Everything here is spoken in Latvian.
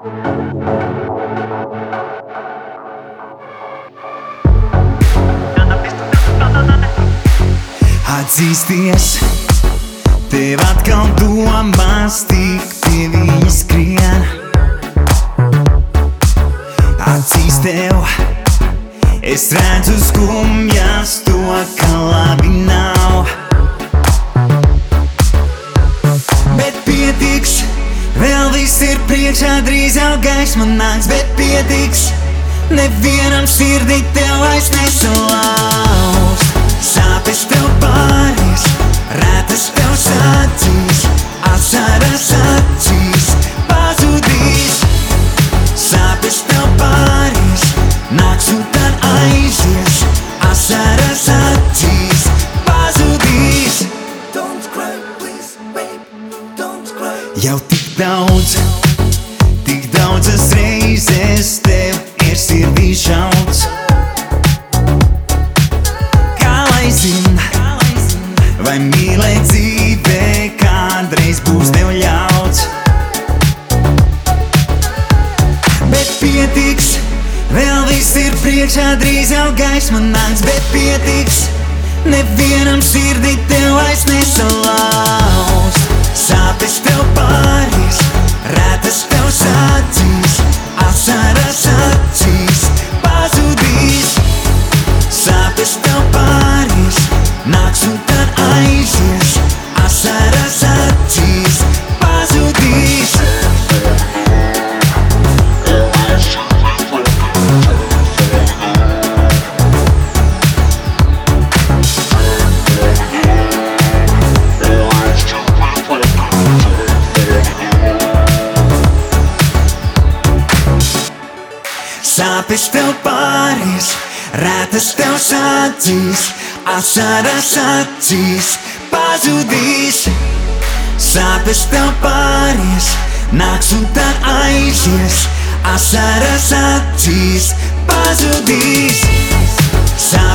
Atzīsties, tev atkal domas tik pie viņa skrien. Acīs tev, es redzu skumjas to, ka labi nav. Bet pietiks, vēl viss ir priekšā, drīz jau gaisma nāks. Bet pietiks, nevienam sirdī tev vairs nesalauz. Sāpes tev pāries, rētas tev sacīs, asaras acīs pazudīs. Sāpes tev pāries, nāks un tad aizies, asaras acīs pazudīs. Don't cry, please, babe, don't cry. Jau tik daudzas reizes tev ir sirdī šauts. Vai mīlēt dzīvē kādreiz būs tev ļauts? Bet pietiks, vēl viss ir priekšā, drīz jau gaisma nāks. Bet pietiks, nevienam sirdī tev vairs nesalauz. Sāpes tev pāries, rētas tev sacīs, asaras acīs pazudīs. Sāpes tev pāries, nāks un tad aizies, asaras acīs pazudīs. Sāpes tev pāries, rētas tev sacīs, asaras acīs pazudīs. Sāpes tev pāries, nāks un tad aizies, asaras acīs pazudīs.